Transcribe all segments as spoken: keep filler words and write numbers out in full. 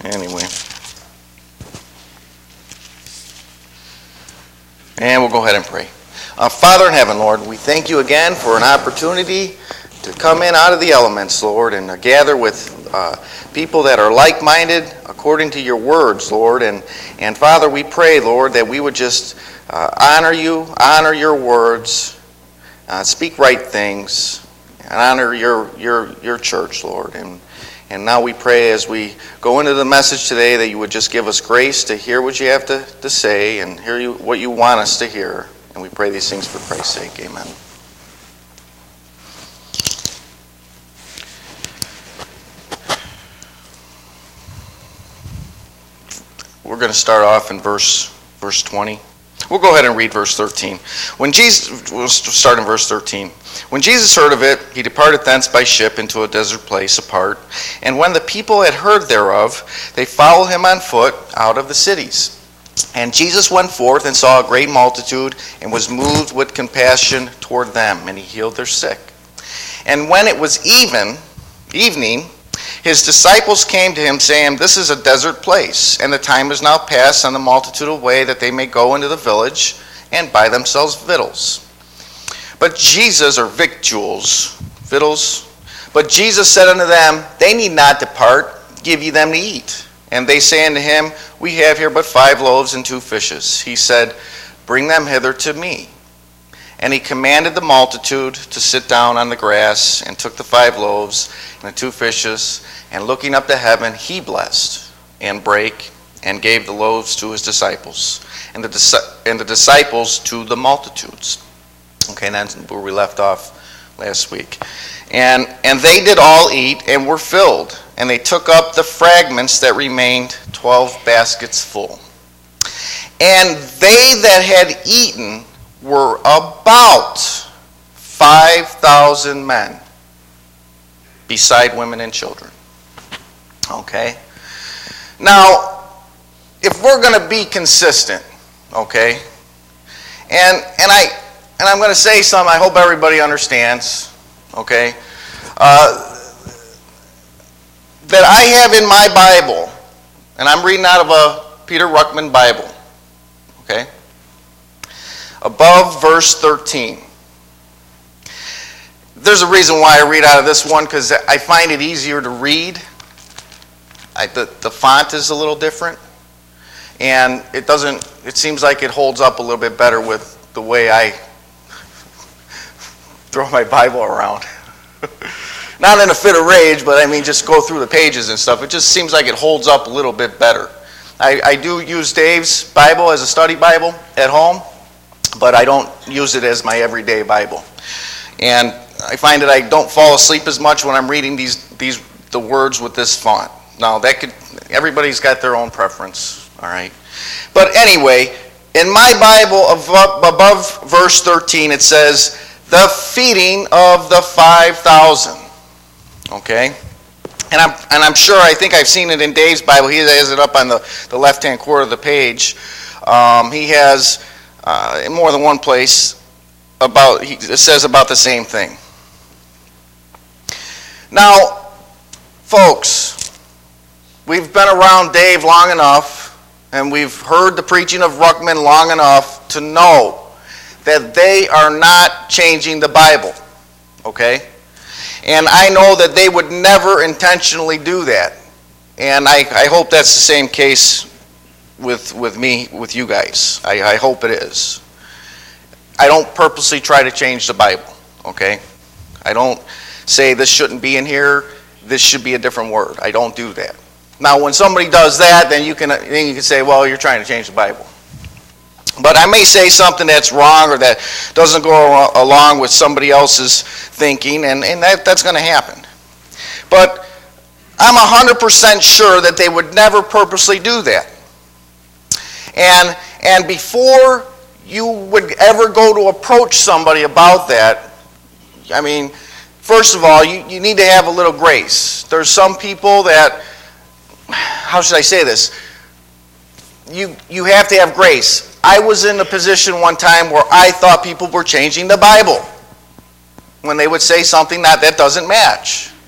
Anyway. And we'll go ahead and pray. Uh, Father in heaven, Lord, we thank you again for an opportunity to come in out of the elements, Lord, and uh, gather with uh, people that are like-minded according to your words, Lord. And, and Father, we pray, Lord, that we would just uh, honor you, honor your words, uh, speak right things, and honor your your your church, Lord. And and now we pray as we go into the message today that you would just give us grace to hear what you have to, to say and hear you, what you want us to hear. And we pray these things for Christ's sake. Amen. We're going to start off in verse verse twenty. We'll go ahead and read verse thirteen. When Jesus, we'll start in verse thirteen. When Jesus heard of it, he departed thence by ship into a desert place apart. And when the people had heard thereof, they followed him on foot out of the cities. And Jesus went forth and saw a great multitude, and was moved with compassion toward them, and he healed their sick. And when it was even, evening, his disciples came to him, saying, This is a desert place, and the time is now past on the multitude away, that they may go into the village and buy themselves victuals. But Jesus, or victuals, victuals, but Jesus said unto them, They need not depart, give ye them to eat. And they say unto him, We have here but five loaves and two fishes. He said, Bring them hither to me. And he commanded the multitude to sit down on the grass, and took the five loaves and the two fishes, and looking up to heaven, he blessed, and brake, and gave the loaves to his disciples, and the, and the disciples to the multitudes. Okay, and that's where we left off last week. And, and they did all eat, and were filled, and they took up the fragments that remained, twelve baskets full. And they that had eaten were about five thousand men, beside women and children. Okay? Now, if we're going to be consistent, okay, and and I and I'm going to say something I hope everybody understands, okay, uh, that I have in my Bible, and I'm reading out of a Peter Ruckman Bible, okay, above verse thirteen. There's a reason why I read out of this one, because I find it easier to read. I, the, the font is a little different, and it doesn't, it seems like it holds up a little bit better with the way I throw my Bible around. Not in a fit of rage, but I mean just go through the pages and stuff. It just seems like it holds up a little bit better. I, I do use Dave's Bible as a study Bible at home, but I don't use it as my everyday Bible. And I find that I don't fall asleep as much when I'm reading these these the words with this font. Now that could, everybody's got their own preference, all right. But anyway, in my Bible above, above verse thirteen, it says the feeding of the five thousand. Okay, and I'm and I'm sure I think I've seen it in Dave's Bible. He has it up on the the left hand corner of the page. Um, he has uh, in more than one place about he, it says about the same thing. Now, folks, we've been around Dave long enough, and we've heard the preaching of Ruckman long enough to know that they are not changing the Bible, okay? And I know that they would never intentionally do that. And I, I hope that's the same case with, with me, with you guys. I, I hope it is. I don't purposely try to change the Bible, okay? I don't say this shouldn't be in here, this should be a different word. I don't do that. Now, when somebody does that, then you can then you can say, well, you're trying to change the Bible. But I may say something that's wrong or that doesn't go along with somebody else's thinking, and, and that, that's going to happen. But I'm one hundred percent sure that they would never purposely do that. And, and before you would ever go to approach somebody about that, I mean, first of all, you, you need to have a little grace. There's some people that, how should I say this? You, you have to have grace. I was in a position one time where I thought people were changing the Bible when they would say something that, that doesn't match.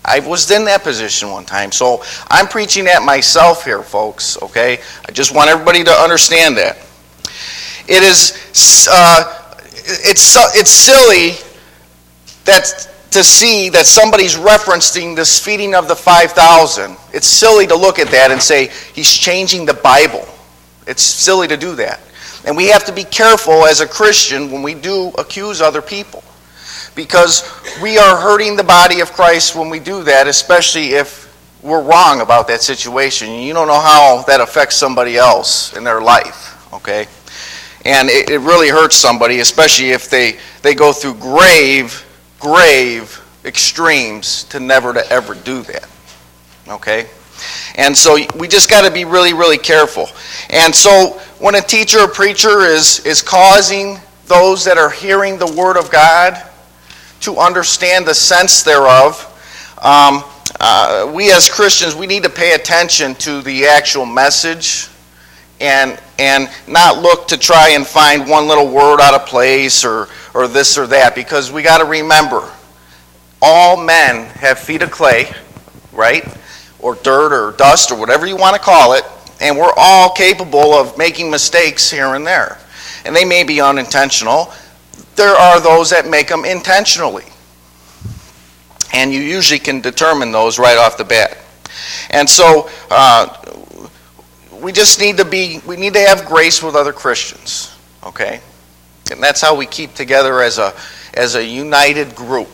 I was in that position one time. So I'm preaching at myself here, folks, okay? I just want everybody to understand that. It is, uh, it's, it's silly that to see that somebody's referencing this feeding of the five thousand. It's silly to look at that and say he's changing the Bible. It's silly to do that. And we have to be careful as a Christian when we do accuse other people, because we are hurting the body of Christ when we do that, especially if we're wrong about that situation. You don't know how that affects somebody else in their life, okay? And it, it really hurts somebody, especially if they, they go through grave grave extremes to never to ever do that, okay? And so we just got to be really, really careful. And so when a teacher or preacher is, is causing those that are hearing the Word of God to understand the sense thereof, um, uh, we as Christians, we need to pay attention to the actual message and and not look to try and find one little word out of place or, or this or that, because we got to remember, all men have feet of clay, right? Or dirt or dust or whatever you want to call it, and we're all capable of making mistakes here and there. And they may be unintentional. There are those that make them intentionally. And you usually can determine those right off the bat. And so uh, we just need to be, we need to have grace with other Christians, okay? And that's how we keep together as a as a united group.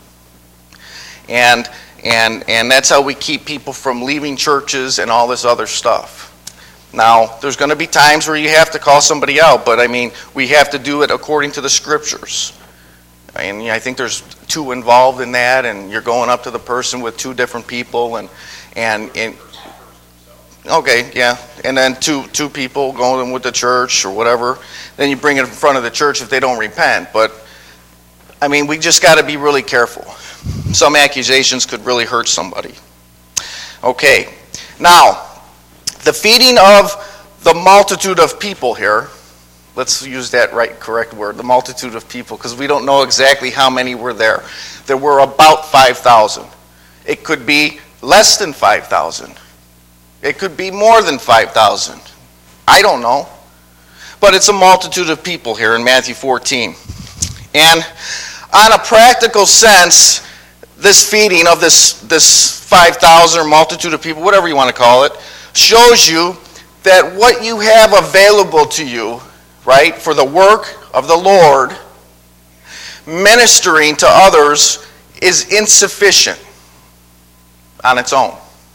And and and that's how we keep people from leaving churches and all this other stuff. Now, there's going to be times where you have to call somebody out, but I mean, we have to do it according to the Scriptures. And I think there's two involved in that, and you're going up to the person with two different people, and and, and okay, yeah, and then two two people going with the church or whatever. Then you bring it in front of the church if they don't repent. But I mean, we just got to be really careful. Some accusations could really hurt somebody. Okay, now the feeding of the multitude of people here. Let's use that right, correct word, the multitude of people, because we don't know exactly how many were there. There were about five thousand. It could be less than five thousand. It could be more than five thousand. I don't know. But it's a multitude of people here in Matthew fourteen. And on a practical sense, this feeding of this, this five thousand or multitude of people, whatever you want to call it, shows you that what you have available to you, right, for the work of the Lord, ministering to others, is insufficient on its own.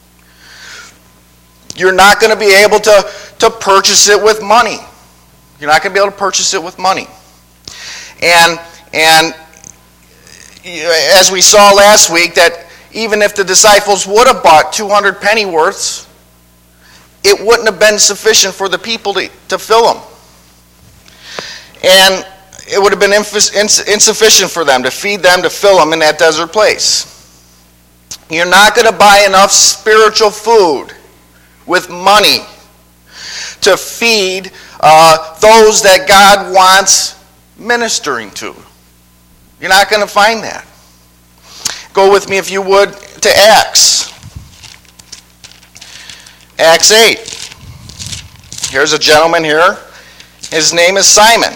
You're not going to be able to, to purchase it with money. You're not going to be able to purchase it with money. And, and as we saw last week, that even if the disciples would have bought two hundred pennyworths, it wouldn't have been sufficient for the people to, to fill them. And it would have been insufficient for them to feed them, to fill them in that desert place. You're not going to buy enough spiritual food with money to feed uh, those that God wants ministering to. You're not going to find that. Go with me, if you would, to Acts. Acts eight. Here's a gentleman here. His name is Simon.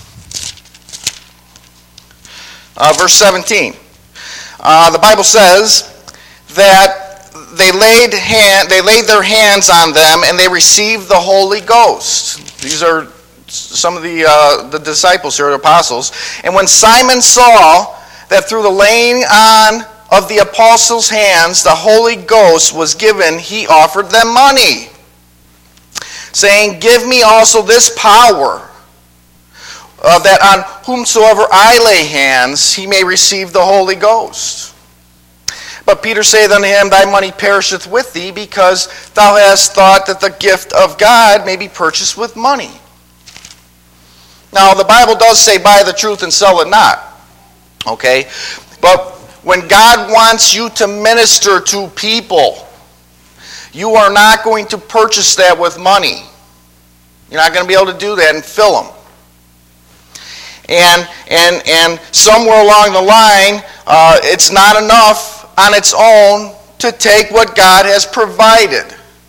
Uh, verse seventeen. Uh, the Bible says that they laid hand, they laid their hands on them, and they received the Holy Ghost. These are some of the uh, the disciples here, the apostles. And when Simon saw that through the laying on of the apostles' hands the Holy Ghost was given, he offered them money, saying, "Give me also this power, uh, that on whomsoever I lay hands, he may receive the Holy Ghost." But Peter saith unto him, "Thy money perisheth with thee, because thou hast thought that the gift of God may be purchased with money." Now, the Bible does say, "Buy the truth and sell it not." Okay? But when God wants you to minister to people, you are not going to purchase that with money. You're not going to be able to do that and fill them. And and and somewhere along the line, uh, it's not enough on its own to take what God has provided.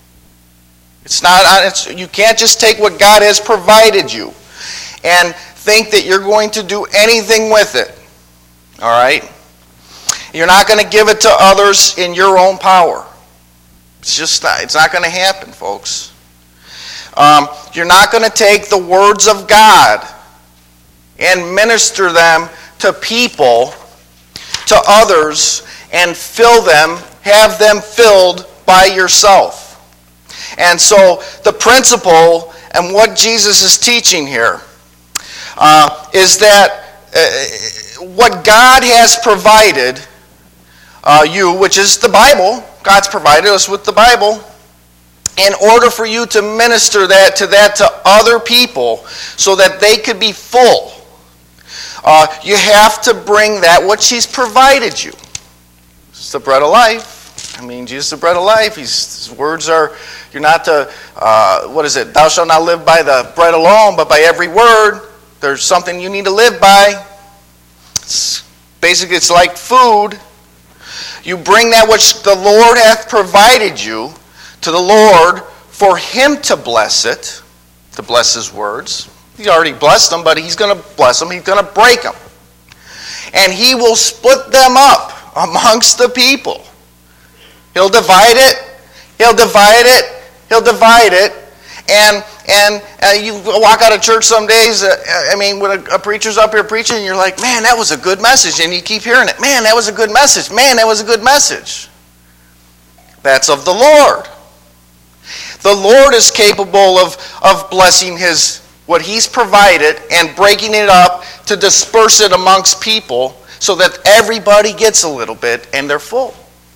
It's not on its, you can't just take what God has provided you and think that you're going to do anything with it. All right? You're not going to give it to others in your own power. It's just not, it's not going to happen, folks. Um, you're not going to take the words of God and minister them to people, to others, and fill them, have them filled by yourself. And so the principle and what Jesus is teaching here uh, is that uh, what God has provided uh, you, which is the Bible, God's provided us with the Bible, in order for you to minister that to that to other people so that they could be full. Uh, you have to bring that which He's provided you. It's the bread of life. I mean, Jesus is the bread of life. He's, his words are, you're not to, uh, what is it? Thou shalt not live by the bread alone, but by every word. There's something you need to live by. It's, basically, it's like food. You bring that which the Lord hath provided you to the Lord for Him to bless it, to bless His words. He's already blessed them, but He's going to bless them. He's going to break them. And He will split them up amongst the people. He'll divide it. He'll divide it. He'll divide it. And and uh, you walk out of church some days, uh, I mean, when a, a preacher's up here preaching, and you're like, man, that was a good message. And you keep hearing it. Man, that was a good message. Man, that was a good message. That's of the Lord. The Lord is capable of, of blessing His what He's provided and breaking it up to disperse it amongst people so that everybody gets a little bit and they're full.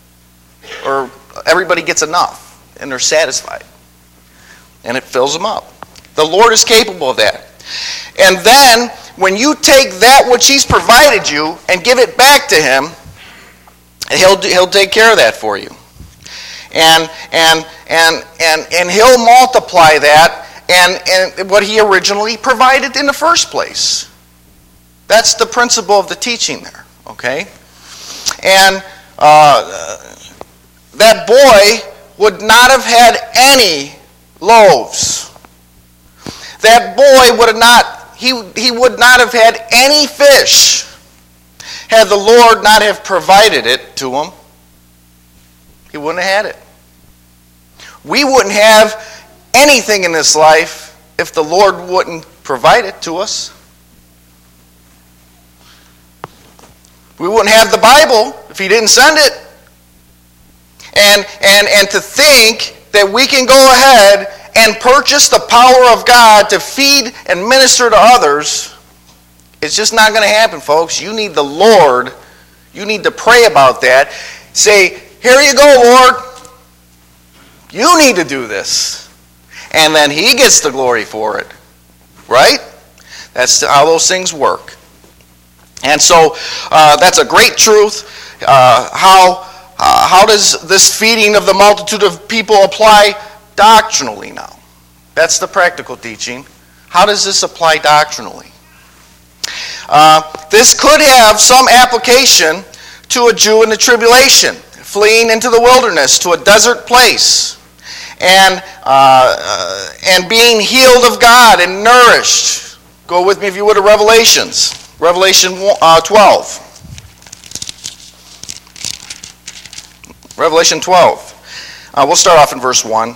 Or everybody gets enough and they're satisfied. And it fills them up. The Lord is capable of that. And then, when you take that which He's provided you and give it back to Him, He'll, he'll take care of that for you. And, and, and, and, and He'll multiply that and, and what He originally provided in the first place. That's the principle of the teaching there. Okay? And uh, that boy would not have had any loaves. That boy would have not, he, he would not have had any fish had the Lord not have provided it to him. He wouldn't have had it. We wouldn't have anything in this life if the Lord wouldn't provide it to us. We wouldn't have the Bible if He didn't send it. And, and, and to think that we can go ahead and purchase the power of God to feed and minister to others, it's just not going to happen, folks. You need the Lord. You need to pray about that. Say, here you go, Lord. You need to do this. And then He gets the glory for it. Right? That's how those things work. And so uh, that's a great truth. Uh, how, uh, how does this feeding of the multitude of people apply doctrinally now? That's the practical teaching. How does this apply doctrinally? Uh, this could have some application to a Jew in the tribulation, fleeing into the wilderness to a desert place, and, uh, uh, and being healed of God and nourished. Go with me, if you would, to Revelations. Revelation uh, twelve. Revelation twelve. Uh, we'll start off in verse one.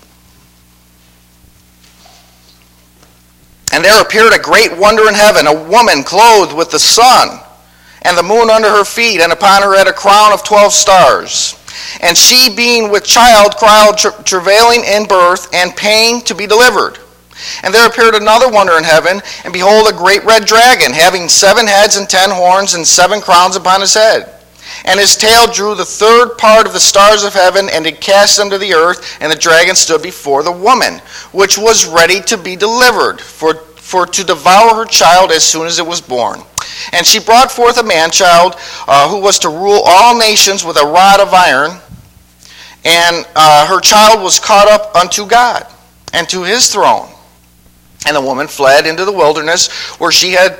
And there appeared a great wonder in heaven, a woman clothed with the sun, and the moon under her feet, and upon her head a crown of twelve stars. And she, being with child, cried, tra- travailing in birth, and pain to be delivered. And there appeared another wonder in heaven, and behold, a great red dragon, having seven heads and ten horns, and seven crowns upon his head. And his tail drew the third part of the stars of heaven, and did cast them to the earth. And the dragon stood before the woman, which was ready to be delivered, for, for to devour her child as soon as it was born. And she brought forth a man-child, uh, who was to rule all nations with a rod of iron. And uh, her child was caught up unto God, and to His throne. And the woman fled into the wilderness, where she had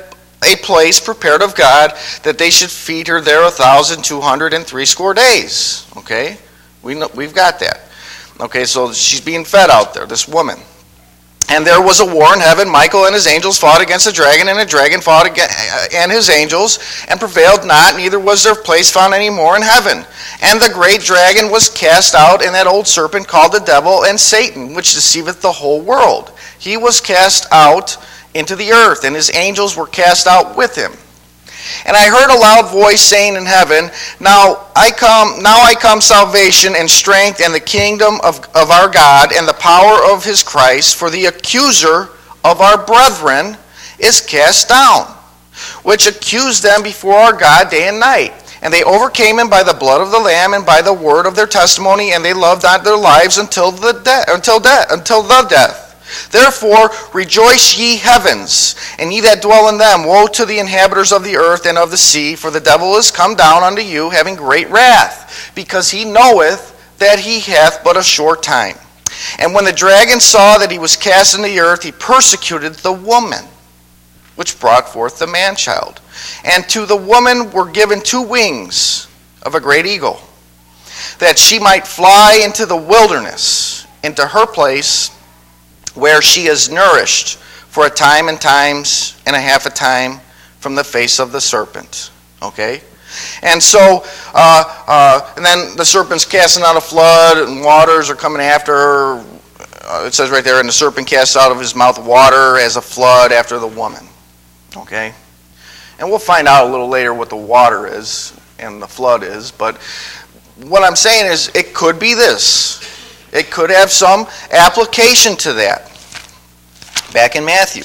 a place prepared of God, that they should feed her there a thousand two hundred and three score days. Okay? We know, we've got that. Okay, so she's being fed out there, this woman. And there was a war in heaven. Michael and his angels fought against the dragon, and the dragon fought against and his angels, and prevailed not, neither was their place found any more in heaven. And the great dragon was cast out, and that old serpent called the devil and Satan, which deceiveth the whole world. He was cast out into the earth, and his angels were cast out with him. And I heard a loud voice saying in heaven, Now I come, now I come salvation and strength and the kingdom of, of our God and the power of his Christ, for the accuser of our brethren is cast down, which accused them before our God day and night. And they overcame him by the blood of the Lamb and by the word of their testimony, and they loved not their lives until the death, until death, until the death. Therefore rejoice ye heavens, and ye that dwell in them. Woe to the inhabitants of the earth and of the sea, for the devil is come down unto you, having great wrath, because he knoweth that he hath but a short time. And when the dragon saw that he was cast in the earth, he persecuted the woman, which brought forth the man-child. And to the woman were given two wings of a great eagle, that she might fly into the wilderness, into her place, where she is nourished for a time and times and a half a time from the face of the serpent. Okay? And so, uh, uh, and then the serpent's casting out a flood, and waters are coming after her. Uh, it says right there, and the serpent casts out of his mouth water as a flood after the woman. Okay? And we'll find out a little later what the water is and the flood is, but what I'm saying is it could be this. It could have some application to that. Back in Matthew.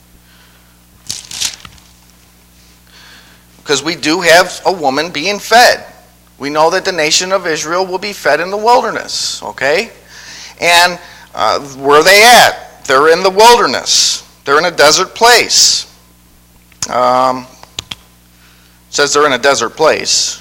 Because we do have a woman being fed. We know that the nation of Israel will be fed in the wilderness. Okay? And uh, where are they at? They're in the wilderness. They're in a desert place. Um, it says they're in a desert place.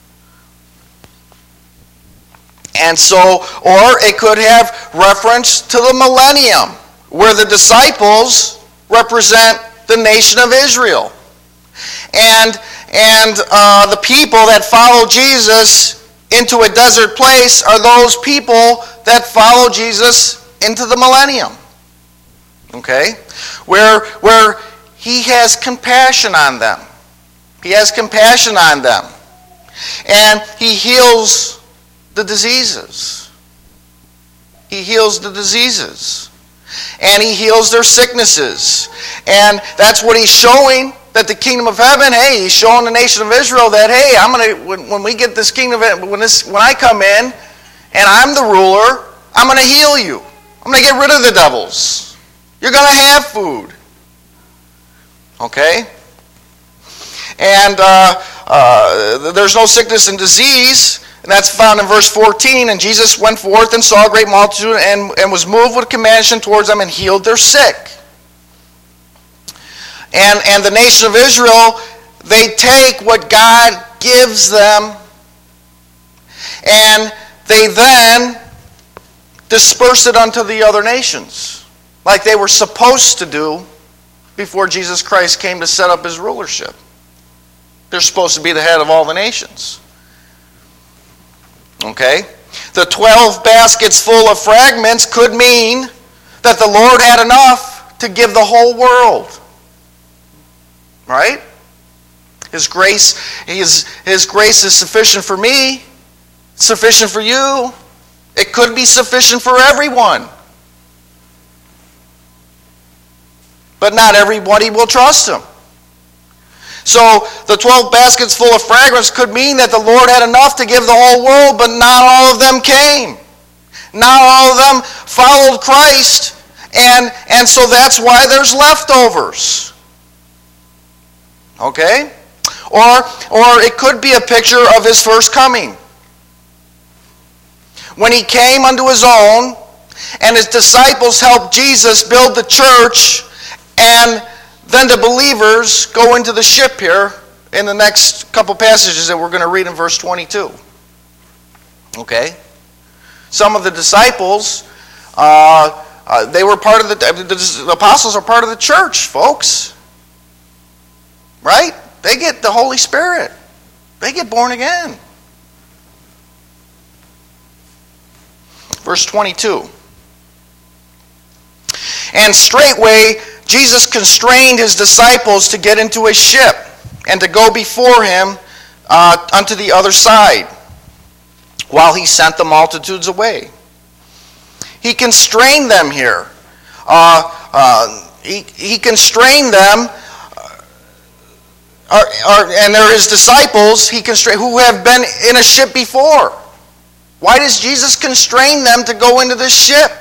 And so, or it could have reference to the millennium, where the disciples represent the nation of Israel. And, and uh, the people that follow Jesus into a desert place are those people that follow Jesus into the millennium. Okay? Where, where he has compassion on them. He has compassion on them. And he heals the diseases. He heals the diseases. And he heals their sicknesses. And that's what he's showing, that the kingdom of heaven, hey, he's showing the nation of Israel that, hey, I'm gonna when, when we get this kingdom of, when this when I come in and I'm the ruler, I'm gonna heal you. I'm gonna get rid of the devils. You're gonna have food. Okay? And uh, uh, there's no sickness and disease. And that's found in verse fourteen. And Jesus went forth and saw a great multitude and, and was moved with compassion towards them and healed their sick. And, and the nation of Israel, they take what God gives them and they then disperse it unto the other nations, like they were supposed to do before Jesus Christ came to set up his rulership. They're supposed to be the head of all the nations. Okay? The twelve baskets full of fragments could mean that the Lord had enough to give the whole world. Right? His grace, his, his grace is sufficient for me, sufficient for you. It could be sufficient for everyone. But not everybody will trust him. So the twelve baskets full of fragrance could mean that the Lord had enough to give the whole world, but not all of them came. Not all of them followed Christ, and, and so that's why there's leftovers. Okay? Or, or it could be a picture of his first coming. When he came unto his own, and his disciples helped Jesus build the church, and then the believers go into the ship here in the next couple passages that we're going to read in verse twenty-two. Okay? Some of the disciples, uh, uh, they were part of the, the, the apostles are part of the church, folks. right? They get the Holy Spirit. They get born again. Verse twenty-two. And straightway Jesus constrained his disciples to get into a ship and to go before him uh, unto the other side, while he sent the multitudes away. He constrained them here. Uh, uh, he, he constrained them, uh, or, and they're his disciples he constrained, who have been in a ship before. Why does Jesus constrain them to go into this ship?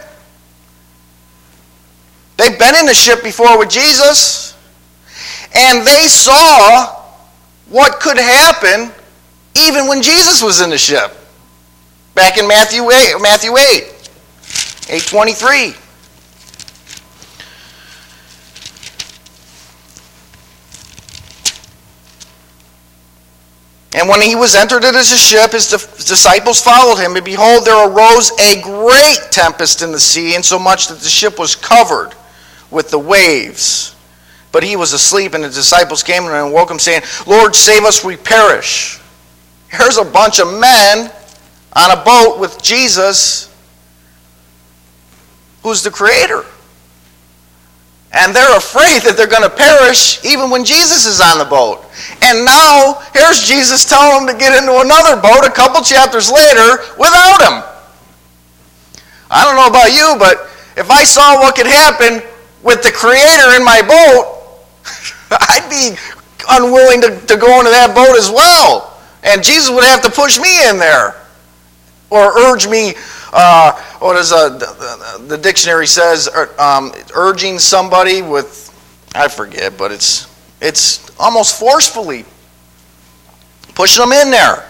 They've been in the ship before with Jesus, and they saw what could happen even when Jesus was in the ship. Back in Matthew eight, Matthew eight, eight twenty-three. And when he was entered into his ship, his disciples followed him, and behold, there arose a great tempest in the sea, insomuch that the ship was covered with the waves. But he was asleep, and the disciples came to him and woke him, saying, Lord, save us, we perish. Here's a bunch of men on a boat with Jesus, who's the Creator. And they're afraid that they're going to perish even when Jesus is on the boat. And now, here's Jesus telling them to get into another boat a couple chapters later without him. I don't know about you, but if I saw what could happen with the Creator in my boat, I'd be unwilling to, to go into that boat as well. And Jesus would have to push me in there. Or urge me, uh, what is uh, the, the dictionary says, um, urging somebody with, I forget, but it's it's almost forcefully pushing them in there.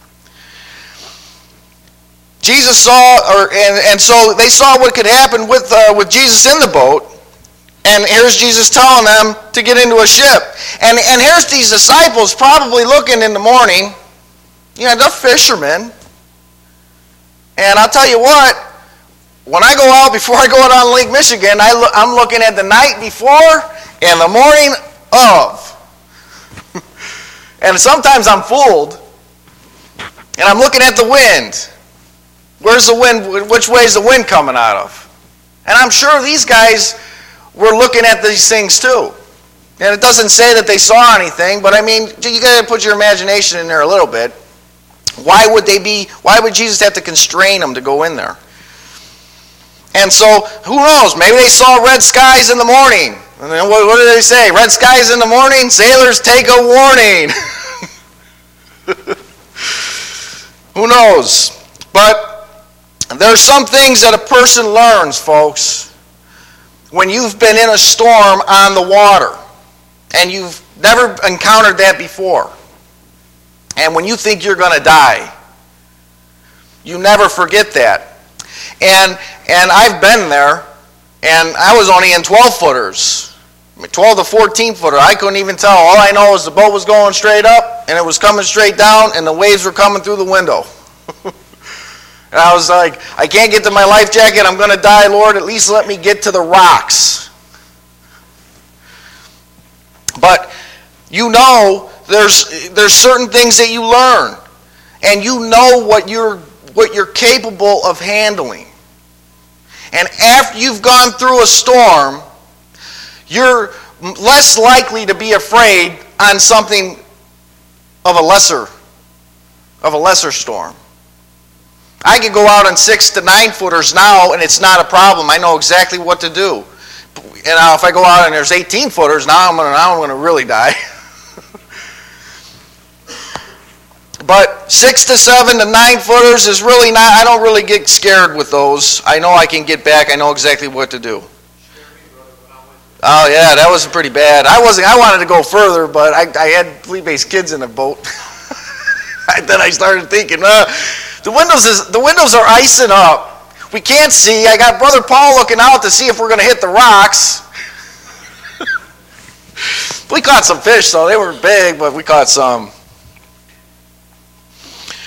Jesus saw, or and, and so they saw what could happen with uh, with Jesus in the boat. And here's Jesus telling them to get into a ship. And, and here's these disciples probably looking in the morning. You know, they're fishermen. And I'll tell you what, when I go out, before I go out on Lake Michigan, I look, I'm looking at the night before and the morning of. And sometimes I'm fooled. And I'm looking at the wind. Where's the wind? Which way is the wind coming out of? And I'm sure these guys were looking at these things too. And it doesn't say that they saw anything, but I mean, you got to put your imagination in there a little bit. Why would they be, why would Jesus have to constrain them to go in there? And so, who knows? Maybe they saw red skies in the morning. And then what, what did they say? Red skies in the morning, sailors take a warning. Who knows? But there's some things that a person learns, folks, when you've been in a storm on the water and you've never encountered that before. And when you think you're going to die, you never forget that. And and I've been there, and I was only in twelve footers, twelve to fourteen footer. I couldn't even tell. All I know is the boat was going straight up, and it was coming straight down, and the waves were coming through the window. And I was like, I can't get to my life jacket. I'm going to die, Lord. At least let me get to the rocks. But you know, there's there's certain things that you learn, and you know what you're what you're capable of handling. And after you've gone through a storm, you're less likely to be afraid on something of a lesser of a lesser storm. I can go out on six to nine footers now, and it's not a problem. I know exactly what to do. And now, if I go out and there's eighteen footers, now I'm gonna now I'm gonna really die. But six to seven to nine footers is really not. I don't really get scared with those. I know I can get back. I know exactly what to do. Oh yeah, that was pretty bad. I wasn't. I wanted to go further, but I, I had Felipe's kids in the boat. Then I started thinking, uh, the windows is the windows are icing up. We can't see. I got Brother Paul looking out to see if we're going to hit the rocks. We caught some fish, though. They were big, but we caught some.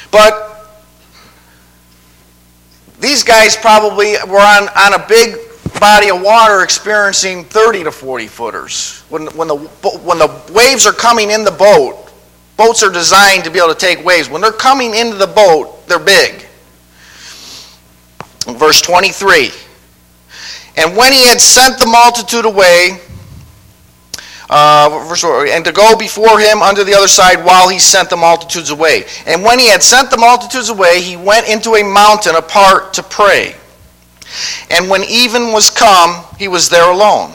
But these guys probably were on, on a big body of water experiencing thirty to forty footers. When, when, the, when the waves are coming in the boat, boats are designed to be able to take waves. When they're coming into the boat, they're big. Verse twenty-three. And when he had sent the multitude away, uh, verse four, and to go before him unto the other side while he sent the multitudes away. And when he had sent the multitudes away, he went into a mountain apart to pray. And when even was come, he was there alone.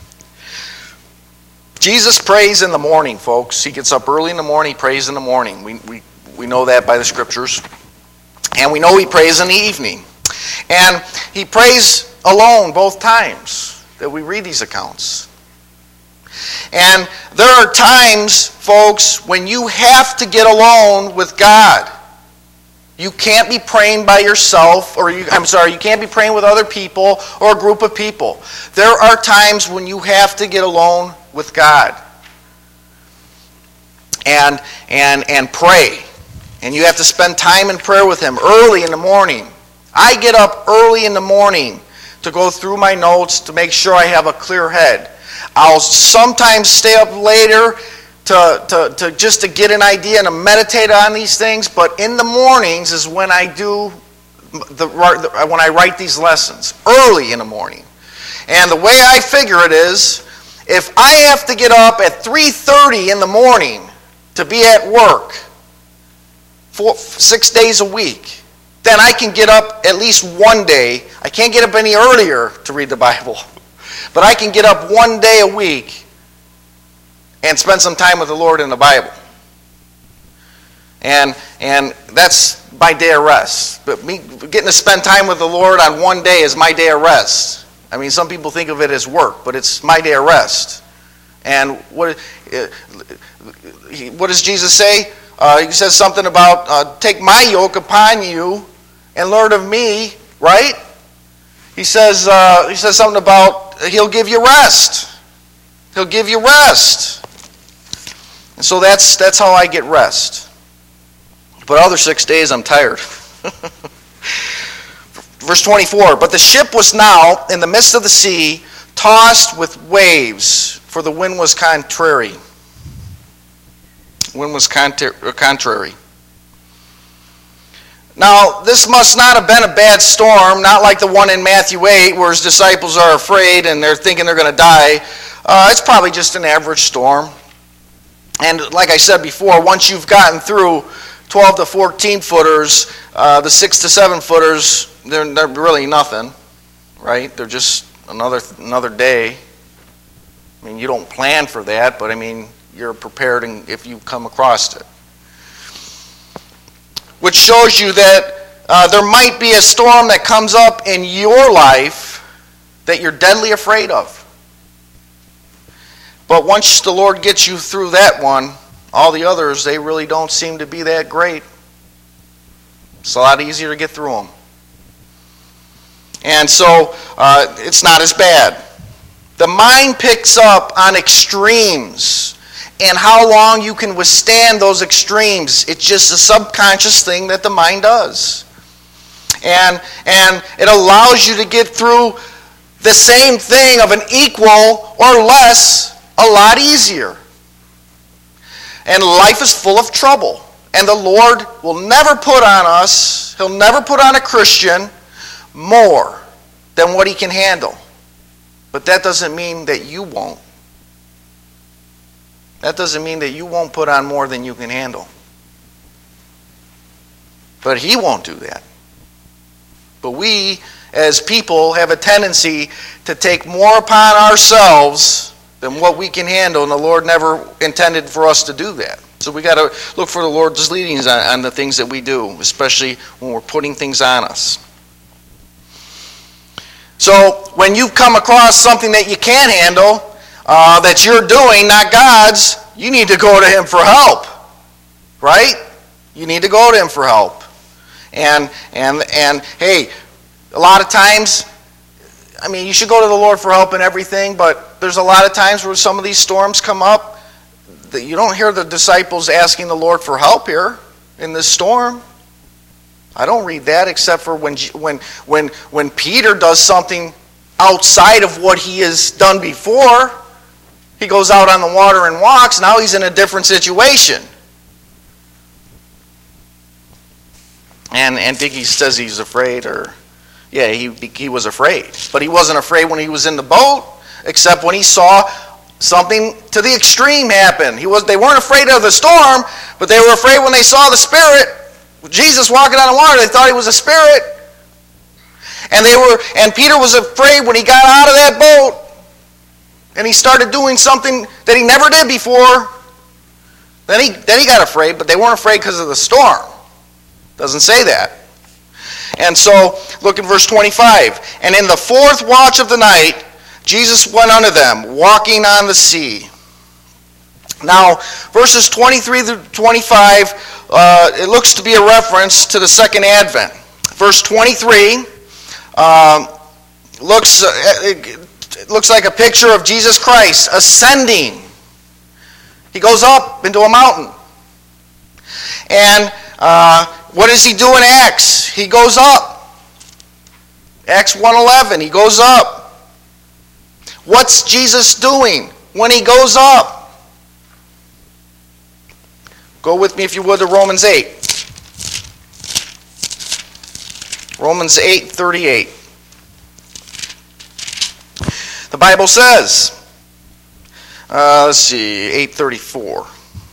Jesus prays in the morning, folks. He gets up early in the morning, he prays in the morning. We, we, we know that by the scriptures. And we know he prays in the evening. And he prays alone both times that we read these accounts. And there are times, folks, when you have to get alone with God. You can't be praying by yourself, or you, I'm sorry, you can't be praying with other people or a group of people. There are times when you have to get alone with God and, and, and pray. And you have to spend time in prayer with him early in the morning. I get up early in the morning to go through my notes to make sure I have a clear head. I'll sometimes stay up later to, to, to just to get an idea and to meditate on these things, but in the mornings is when I do the when I write these lessons, early in the morning. And the way I figure it is, if I have to get up at three thirty in the morning to be at work four, six days a week, then I can get up at least one day. I can't get up any earlier to read the Bible, but I can get up one day a week and spend some time with the Lord in the Bible. And and that's my day of rest. But me getting to spend time with the Lord on one day is my day of rest. I mean, some people think of it as work, but it's my day of rest. And what, what does Jesus say? Uh, he says something about, uh, take my yoke upon you and learn of me, right? He says, uh, he says something about he'll give you rest. He'll give you rest. And so that's that's how I get rest. But other six days I'm tired. Verse twenty-four, but the ship was now in the midst of the sea, tossed with waves, for the wind was contrary. Wind was contrary. Now, this must not have been a bad storm, not like the one in Matthew eight, where his disciples are afraid and they're thinking they're going to die. Uh, it's probably just an average storm. And like I said before, once you've gotten through twelve to fourteen footers, uh, the six to seven footers, they're, they're really nothing, right? They're just another another day. I mean, you don't plan for that, but I mean, you're prepared if you come across it. Which shows you that uh, there might be a storm that comes up in your life that you're deadly afraid of. But once the Lord gets you through that one, all the others, they really don't seem to be that great. It's a lot easier to get through them. And so uh, it's not as bad. The mind picks up on extremes and how long you can withstand those extremes. It's just a subconscious thing that the mind does. And, and it allows you to get through the same thing of an equal or less a lot easier. And life is full of trouble. And the Lord will never put on us, He'll never put on a Christian more than what he can handle. But that doesn't mean that you won't. That doesn't mean that you won't put on more than you can handle. But He won't do that. But we, as people, have a tendency to take more upon ourselves than what we can handle, and the Lord never intended for us to do that. So we got to look for the Lord's leadings on, on the things that we do, especially when we're putting things on us. So when you've come across something that you can't handle, uh, that you're doing, not God's, you need to go to Him for help, right? You need to go to Him for help. And and and hey, a lot of times, I mean, you should go to the Lord for help in everything, but there's a lot of times where some of these storms come up that you don't hear the disciples asking the Lord for help here in this storm. I don't read that except for when when when when Peter does something outside of what he has done before. He goes out on the water and walks. Now he's in a different situation. And and Diggy says he's afraid, or yeah, he he was afraid. But he wasn't afraid when he was in the boat, except when he saw something to the extreme happen. He was they weren't afraid of the storm, but they were afraid when they saw the Spirit, Jesus walking on the water. They thought he was a spirit. And they were and Peter was afraid when he got out of that boat and he started doing something that he never did before. Then he then he got afraid, but they weren't afraid because of the storm. Doesn't say that. And so, look at verse twenty-five. And in the fourth watch of the night, Jesus went unto them, walking on the sea. Now, verses twenty-three through twenty-five, uh, it looks to be a reference to the second advent. Verse twenty-three um, looks, uh, it looks like a picture of Jesus Christ ascending. He goes up into a mountain. And uh, what does he do in Acts? He goes up. Acts one eleven, he goes up. What's Jesus doing when he goes up? Go with me, if you would, to Romans eight. Romans eight thirty-eight. The Bible says, uh, let's see, eight thirty-four.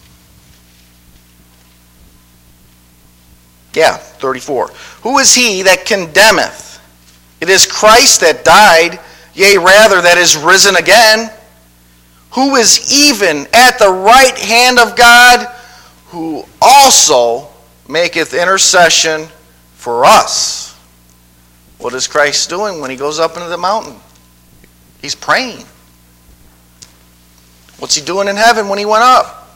Yeah, thirty-four. Who is he that condemneth? It is Christ that died, yea, rather, that is risen again, who is even at the right hand of God, who also maketh intercession for us. What is Christ doing when he goes up into the mountain? He's praying. What's he doing in heaven when he went up?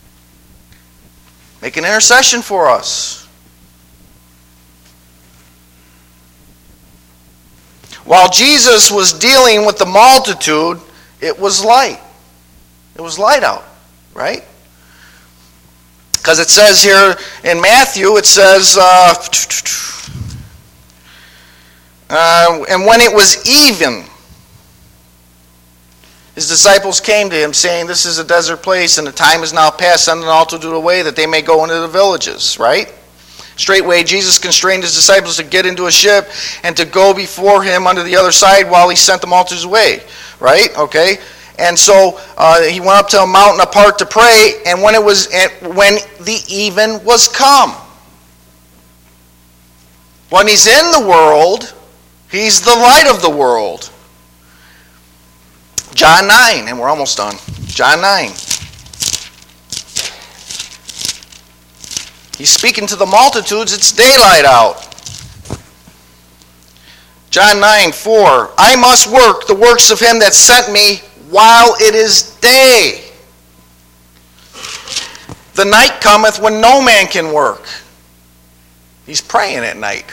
Making intercession for us. While Jesus was dealing with the multitude, it was light. It was light out, right? Because it says here in Matthew, it says, uh, uh, and when it was even, his disciples came to him, saying, this is a desert place, and the time is now past, send an multitude away, that they may go into the villages, right? Straightway Jesus constrained his disciples to get into a ship and to go before him unto the other side while he sent the multitudes away. Right? Okay? And so uh, he went up to a mountain apart to pray, and when it was when the even was come. When he's in the world, he's the light of the world. John nine, and we're almost done. John nine. He's speaking to the multitudes. It's daylight out. John nine, four. I must work the works of him that sent me while it is day. The night cometh when no man can work. He's praying at night.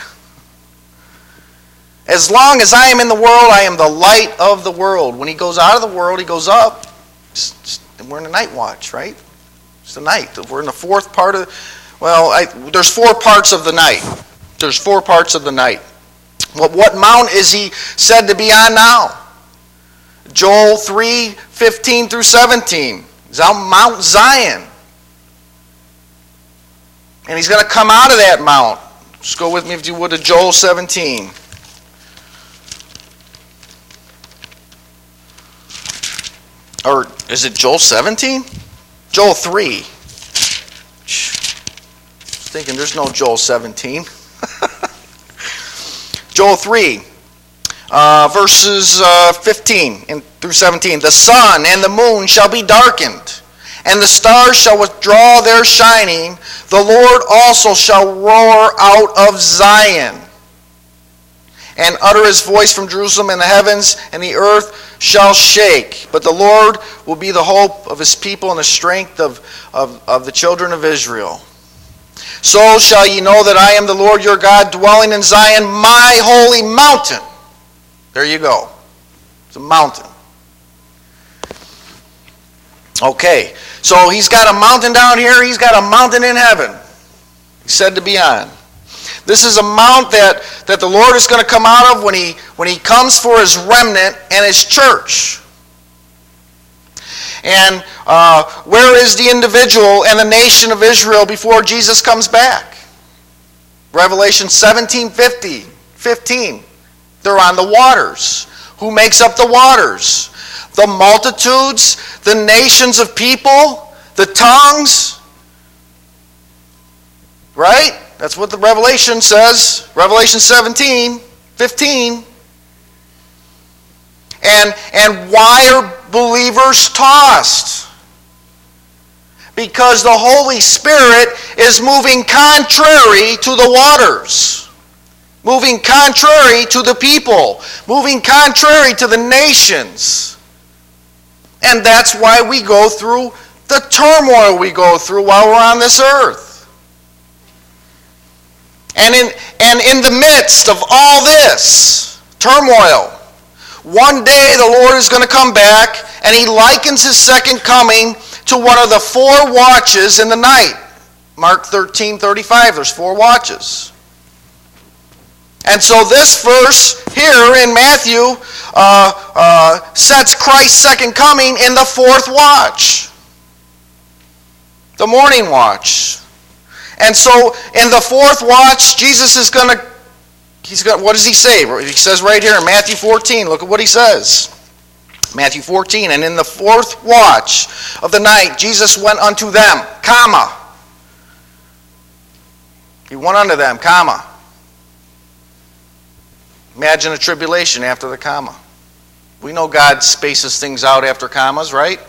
As long as I am in the world, I am the light of the world. When he goes out of the world, he goes up. We're in the night watch, right? It's the night. We're in the fourth part of... Well, I, there's four parts of the night. There's four parts of the night. Well, what mount is he said to be on now? Joel three, fifteen through seventeen. He's on Mount Zion. And he's going to come out of that mount. Just go with me, if you would, to Joel seventeen. Or is it Joel seventeen? Joel three. Thinking there's no Joel seventeen. Joel three, uh, verses uh, fifteen and through seventeen. The sun and the moon shall be darkened, and the stars shall withdraw their shining. The Lord also shall roar out of Zion, and utter his voice from Jerusalem, and the heavens and the earth shall shake. But the Lord will be the hope of his people and the strength of, of, of the children of Israel. So shall ye know that I am the Lord your God, dwelling in Zion, my holy mountain. There you go. It's a mountain. Okay, so he's got a mountain down here. He's got a mountain in heaven. He's said to be on. This is a mount that, that the Lord is going to come out of when he, when he comes for his remnant and his church. And uh, where is the individual and the nation of Israel before Jesus comes back? Revelation seventeen fifty, fifteen. They're on the waters. Who makes up the waters? The multitudes, the nations of people, the tongues. Right? That's what the Revelation says. Revelation seventeen, fifteen. And, and why are believers tossed? Because the Holy Spirit is moving contrary to the waters. Moving contrary to the people. Moving contrary to the nations. And that's why we go through the turmoil we go through while we're on this earth. And in, and in the midst of all this turmoil, one day the Lord is going to come back, and he likens his second coming to one of the four watches in the night. Mark thirteen thirty-five, there's four watches. And so this verse here in Matthew uh, uh, sets Christ's second coming in the fourth watch. The morning watch. And so in the fourth watch, Jesus is going to, he's going, what does he say? He says right here in Matthew fourteen, look at what he says. Matthew fourteen, and in the fourth watch of the night, Jesus went unto them, comma. He went unto them, comma. Imagine a tribulation after the comma. We know God spaces things out after commas, right?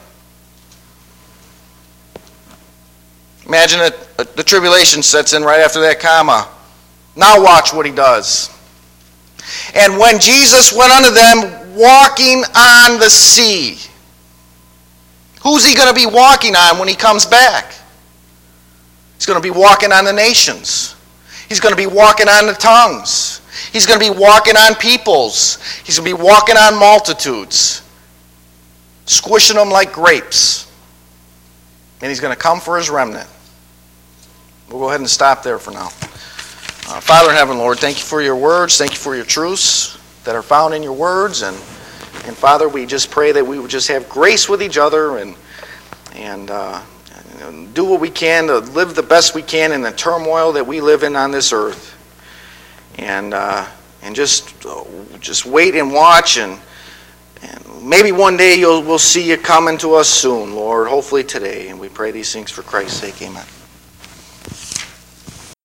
Imagine that the tribulation sets in right after that comma. Now watch what he does. And when Jesus went unto them walking on the sea. Who's he going to be walking on when he comes back? He's going to be walking on the nations. He's going to be walking on the tongues. He's going to be walking on peoples. He's going to be walking on multitudes. Squishing them like grapes. And he's going to come for his remnant. We'll go ahead and stop there for now. Uh, Father in heaven, Lord, thank you for your words. Thank you for your truths that are found in your words. And, and Father, we just pray that we would just have grace with each other and, and, uh, and do what we can to live the best we can in the turmoil that we live in on this earth. And uh, and just uh, just wait and watch, and, and maybe one day you'll we'll see you coming to us soon, Lord. Hopefully today. And we pray these things for Christ's sake. Amen.